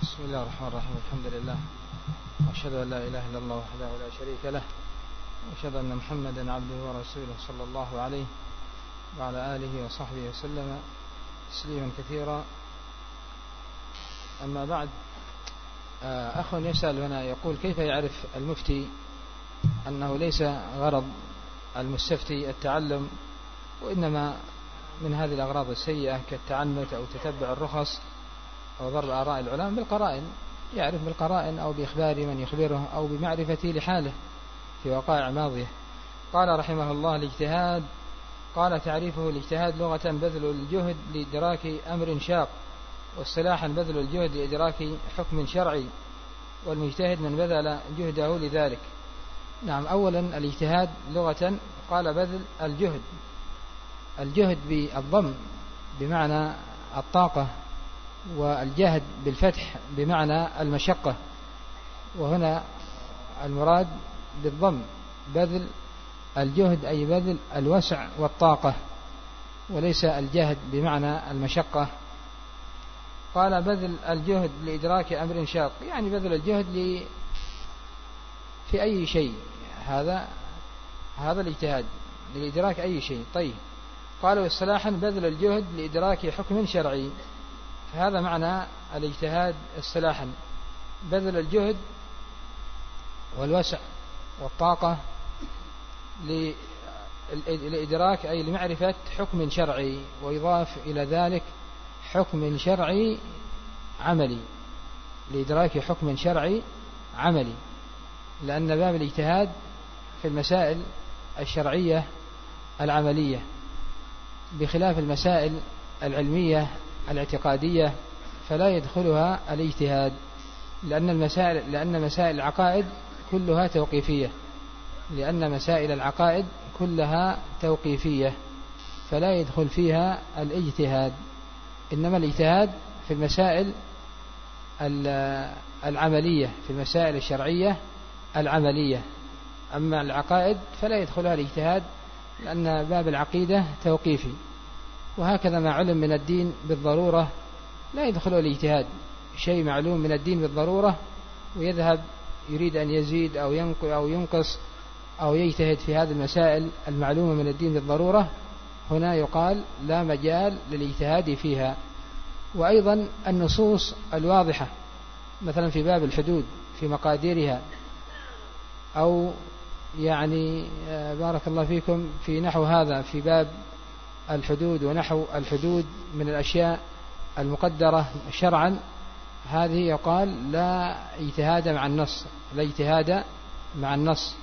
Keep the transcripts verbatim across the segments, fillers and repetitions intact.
بسم الله الرحمن الرحيم. الحمد لله، وأشهد أن لا إله إلا الله وحده لا شريك له، وأشهد أن محمدا عبده ورسوله صلى الله عليه وعلى آله وصحبه وسلم تسليما كثيرا. أما بعد، أخ يسأل هنا يقول: كيف يعرف المفتي أنه ليس غرض المستفتي التعلم، وإنما من هذه الأغراض السيئة كالتعنت أو تتبع الرخص أو ضرب آراء العلماء؟ بالقرائن، يعرف بالقرائن أو بإخبار من يخبره أو بمعرفة لحاله في وقائع ماضية. قال رحمه الله: الاجتهاد. قال: تعريفه: الاجتهاد لغة بذل الجهد لإدراك أمر شاق، واصطلاحا بذل الجهد لإدراك حكم شرعي، والمجتهد من بذل جهده لذلك. نعم، أولا الاجتهاد لغة قال بذل الجهد، الجهد بالضم بمعنى الطاقة، والجهد بالفتح بمعنى المشقة، وهنا المراد بالضم بذل الجهد أي بذل الوسع والطاقة، وليس الجهد بمعنى المشقة. قال: بذل الجهد لإدراك أمر شاق، يعني بذل الجهد ل... في أي شيء، هذا هذا الاجتهاد لإدراك أي شيء. طيب، قالوا اصطلاحا بذل الجهد لإدراك حكم شرعي، فهذا معنى الاجتهاد اصطلاحا: بذل الجهد والوسع والطاقة لإدراك أي لمعرفة حكم شرعي، ويضاف إلى ذلك حكم شرعي عملي، لإدراك حكم شرعي عملي، لأن باب الاجتهاد في المسائل الشرعية العملية، بخلاف المسائل العلمية الاعتقادية فلا يدخلها الاجتهاد، لأن المسائل لأن مسائل العقائد كلها توقيفية لأن مسائل العقائد كلها توقيفية فلا يدخل فيها الاجتهاد. إنما الاجتهاد في المسائل العملية، في المسائل الشرعية العملية. أما العقائد فلا يدخلها الاجتهاد، لأن باب العقيدة توقيفي. وهكذا ما علم من الدين بالضرورة لا يدخله الاجتهاد، شيء معلوم من الدين بالضرورة ويذهب يريد أن يزيد أو ينقص أو يجتهد في هذه المسائل المعلومة من الدين بالضرورة، هنا يقال لا مجال للاجتهاد فيها. وأيضا النصوص الواضحة، مثلا في باب الحدود في مقاديرها، أو يعني بارك الله فيكم في نحو هذا في باب الحدود ونحو الحدود من الأشياء المقدرة شرعا، هذه يقال لا اجتهاد مع النص، لا اجتهاد مع النص.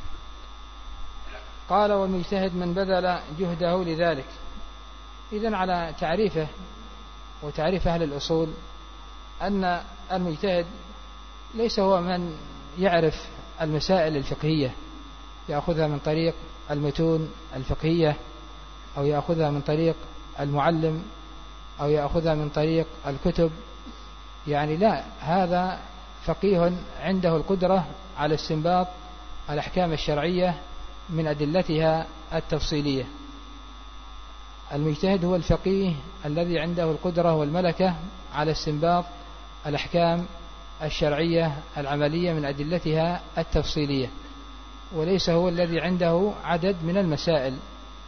قال: والمجتهد من بذل جهده لذلك. إذن على تعريفه وتعريف أهل الأصول أن المجتهد ليس هو من يعرف المسائل الفقهية يأخذها من طريق المتون الفقهية، أو يأخذها من طريق المعلم، أو يأخذها من طريق الكتب، يعني لا، هذا فقيه عنده القدرة على استنباط الأحكام الشرعية من أدلتها التفصيلية. المجتهد هو الفقيه الذي عنده القدرة والملكة على استنباط الأحكام الشرعية العملية من أدلتها التفصيلية، وليس هو الذي عنده عدد من المسائل.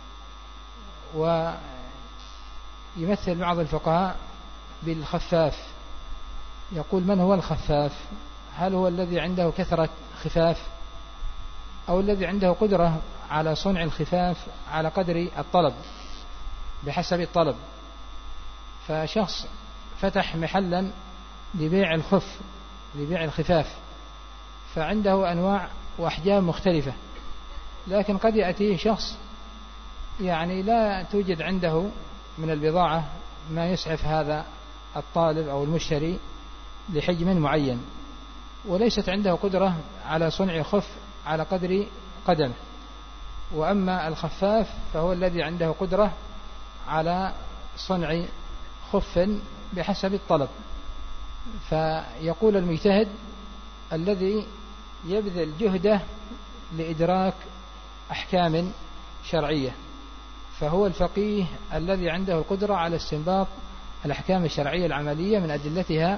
ويمثل بعض الفقهاء بالخفاف، يقول: من هو الخفاف؟ هل هو الذي عنده كثرة خفاف، أو الذي عنده قدرة على صنع الخفاف على قدر الطلب بحسب الطلب؟ فشخص فتح محلا لبيع الخف لبيع الخفاف، فعنده أنواع وأحجام مختلفة، لكن قد يأتيه شخص يعني لا توجد عنده من البضاعة ما يسعف هذا الطالب أو المشتري لحجم معين، وليست عنده قدرة على صنع خف على قدر قدمه. وأما الخفاف فهو الذي عنده قدرة على صنع خف بحسب الطلب. فيقول المجتهد الذي يبذل جهده لإدراك أحكام شرعية، فهو الفقيه الذي عنده القدرة على استنباط الأحكام الشرعية العملية من أدلتها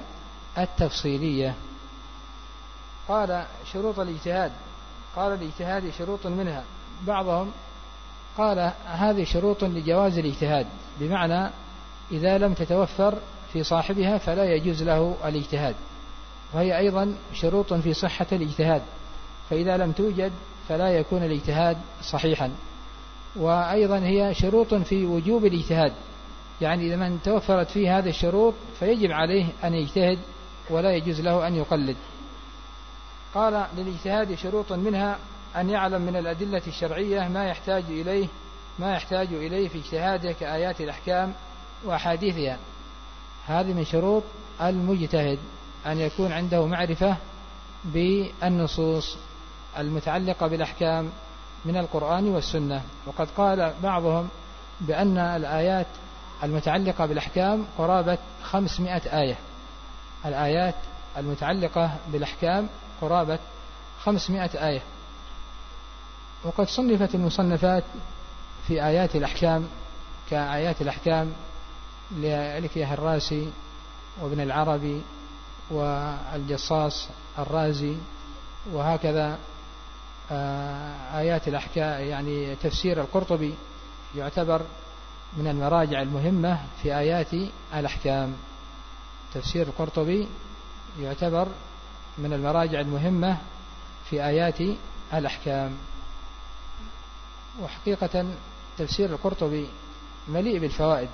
التفصيلية. قال شروط الاجتهاد، قال الاجتهاد شروط منها، بعضهم قال هذه شروط لجواز الاجتهاد، بمعنى إذا لم تتوفر في صاحبها فلا يجوز له الاجتهاد، وهي أيضا شروط في صحة الاجتهاد، فإذا لم توجد فلا يكون الاجتهاد صحيحا. وأيضا هي شروط في وجوب الاجتهاد، يعني إذا من توفرت فيه هذه الشروط فيجب عليه أن يجتهد ولا يجوز له أن يقلد. قال للاجتهاد شروط منها أن يعلم من الأدلة الشرعية ما يحتاج إليه ما يحتاج إليه في اجتهاده كآيات الأحكام وأحاديثها. هذه من شروط المجتهد، أن يكون عنده معرفة بالنصوص المتعلقة بالأحكام من القرآن والسنة. وقد قال بعضهم بأن الآيات المتعلقة بالأحكام قرابة خمسمائة آية، الآيات المتعلقة بالأحكام قرابة خمسمائة آية. وقد صنفت المصنفات في آيات الأحكام كآيات الأحكام لإلكيه الراسي وابن العربي والجصاص الرازي، وهكذا آيات الأحكام يعني تفسير القرطبي يعتبر من المراجع المهمة في آيات الأحكام. تفسير القرطبي يعتبر من المراجع المهمة في آيات الأحكام. وحقيقة تفسير القرطبي مليء بالفوائد،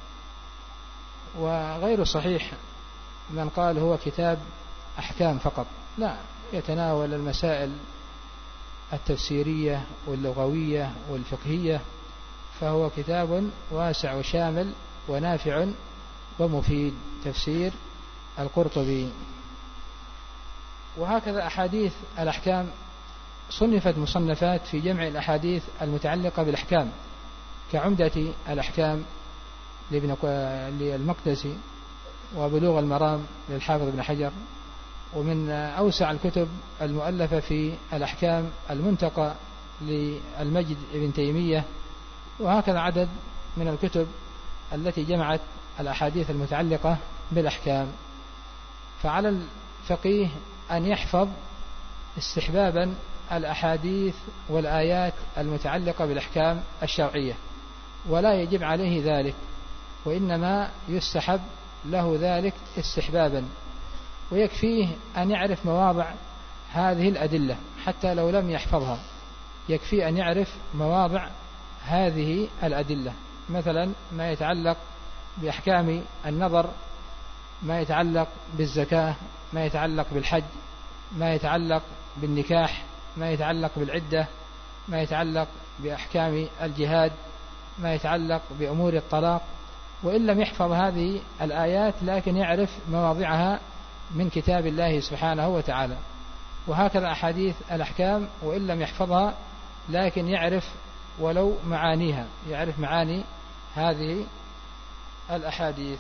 وغير صحيح من قال هو كتاب أحكام فقط، لا، يتناول المسائل التفسيرية واللغوية والفقهية، فهو كتاب واسع وشامل ونافع ومفيد، تفسير القرطبي. وهكذا أحاديث الأحكام صنفت مصنفات في جمع الأحاديث المتعلقة بالأحكام كعمدة الأحكام للمقدسي، وبلوغ المرام للحافظ ابن حجر، ومن أوسع الكتب المؤلفة في الأحكام المنتقى للمجد ابن تيمية، وهكذا عدد من الكتب التي جمعت الأحاديث المتعلقة بالأحكام. فعلى الفقيه أن يحفظ استحبابا الأحاديث والآيات المتعلقة بالأحكام الشرعية، ولا يجب عليه ذلك، وإنما يستحب له ذلك استحبابا، ويكفيه أن يعرف مواضع هذه الأدلة حتى لو لم يحفظها، يكفي أن يعرف مواضع هذه الأدلة، مثلا ما يتعلق بأحكام النظر، ما يتعلق بالزكاة، ما يتعلق بالحج، ما يتعلق بالنكاح، ما يتعلق بالعدة، ما يتعلق بأحكام الجهاد، ما يتعلق بأمور الطلاق. وإن لم يحفظ هذه الآيات لكن يعرف مواضعها من كتاب الله سبحانه وتعالى. وهكذا أحاديث الأحكام وإن لم يحفظها لكن يعرف ولو معانيها، يعرف معاني هذه الأحاديث.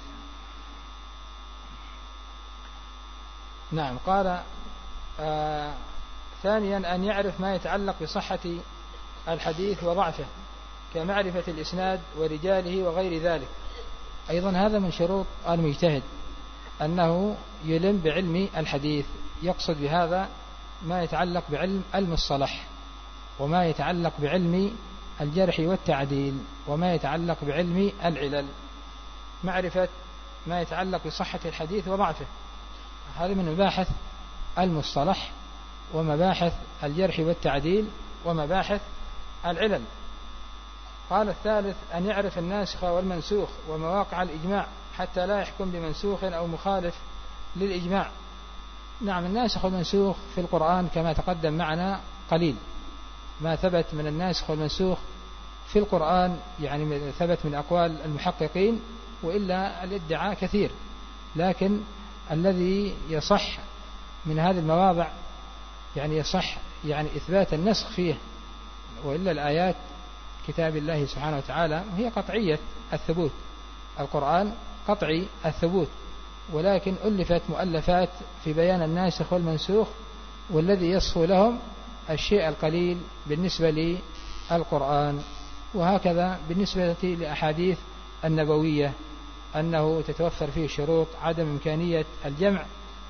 نعم. قال آه ثانيا أن يعرف ما يتعلق بصحة الحديث وضعفه كمعرفة الإسناد ورجاله وغير ذلك. أيضا هذا من شروط المجتهد أنه يلم بعلم الحديث، يقصد بهذا ما يتعلق بعلم المصطلح، وما يتعلق بعلم الجرح والتعديل، وما يتعلق بعلم العلل، معرفة ما يتعلق بصحة الحديث وضعفه. هذا من مباحث المصطلح ومباحث الجرح والتعديل ومباحث العلل. قال الثالث أن يعرف الناسخ والمنسوخ ومواقع الإجماع حتى لا يحكم بمنسوخ أو مخالف للإجماع. نعم، الناسخ والمنسوخ في القرآن كما تقدم معنا قليل، ما ثبت من الناسخ والمنسوخ في القرآن يعني ثبت من أقوال المحققين، وإلا الادعاء كثير، لكن الذي يصح من هذه المواضع يعني يصح يعني إثبات النسخ فيه، وإلا الآيات كتاب الله سبحانه وتعالى وهي قطعية الثبوت، القرآن قطعي الثبوت، ولكن ألفت مؤلفات في بيان الناسخ والمنسوخ، والذي يصفو لهم الشيء القليل بالنسبة للقرآن. وهكذا بالنسبة لأحاديث النبوية أنه تتوفر فيه شروط عدم إمكانية الجمع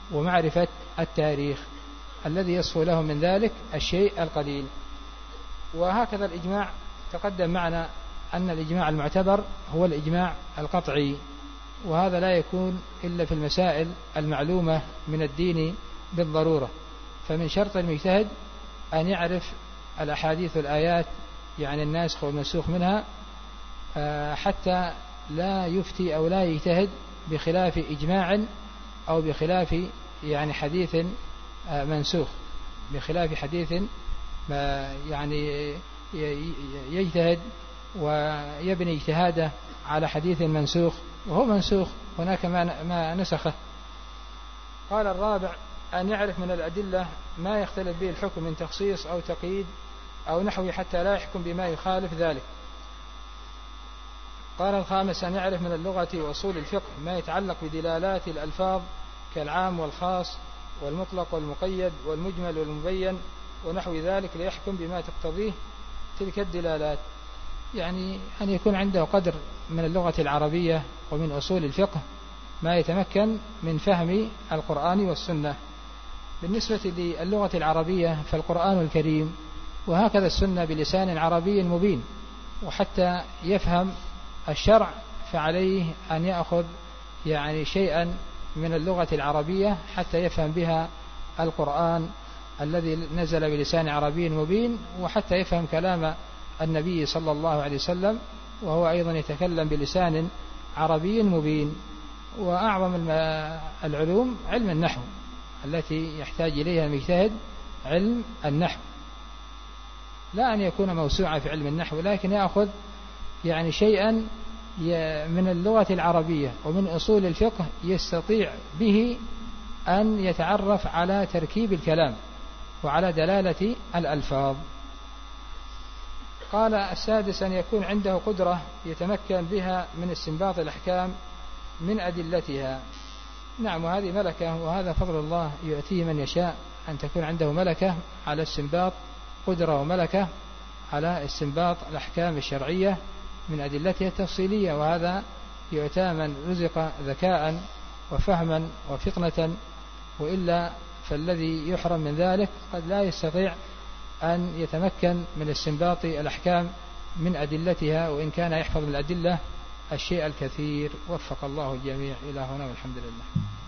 ومعرفة التاريخ الذي يصفو له من ذلك الشيء القليل. وهكذا الإجماع تقدم معنا أن الإجماع المعتبر هو الإجماع القطعي، وهذا لا يكون إلا في المسائل المعلومة من الدين بالضرورة. فمن شرط المجتهد أن يعرف الأحاديث والآيات يعني الناسخ والمنسوخ منها حتى لا يفتي أو لا يجتهد بخلاف إجماع أو بخلاف يعني حديث منسوخ، بخلاف حديث ما يعني يجتهد ويبني اجتهاده على حديث منسوخ وهو منسوخ هناك ما نسخه. قال الرابع أن يعرف من الأدلة ما يختلف به الحكم من تخصيص أو تقييد أو نحوه حتى لا يحكم بما يخالف ذلك. قال الخامس أن يعرف من اللغة وأصول الفقه ما يتعلق بدلالات الألفاظ كالعام والخاص والمطلق والمقيد والمجمل والمبين ونحو ذلك ليحكم بما تقتضيه تلك الدلالات، يعني أن يكون عنده قدر من اللغة العربية ومن أصول الفقه ما يتمكن من فهم القرآن والسنة. بالنسبة للغة العربية فالقرآن الكريم وهكذا السنة بلسان عربي مبين، وحتى يفهم الشرع فعليه أن يأخذ يعني شيئا من اللغة العربية حتى يفهم بها القرآن الذي نزل بلسان عربي مبين، وحتى يفهم كلام النبي صلى الله عليه وسلم وهو أيضا يتكلم بلسان عربي مبين. وأعظم العلوم علم النحو التي يحتاج إليها المجتهد علم النحو، لا أن يكون موسوعا في علم النحو لكن يأخذ يعني شيئا من اللغة العربية ومن أصول الفقه يستطيع به أن يتعرف على تركيب الكلام وعلى دلالة الألفاظ. قال السادس أن يكون عنده قدرة يتمكن بها من استنباط الأحكام من أدلتها. نعم، وهذه ملكة وهذا فضل الله يؤتيه من يشاء، أن تكون عنده ملكة على استنباط، قدرة وملكة على استنباط الأحكام الشرعية من أدلتها التفصيلية، وهذا يؤتى من رزق ذكاء وفهما وفطنة، وإلا فالذي يحرم من ذلك قد لا يستطيع أن يتمكن من استنباط الأحكام من أدلتها وإن كان يحفظ الأدلة الشيء الكثير. وفق الله الجميع إلى هنا والحمد لله.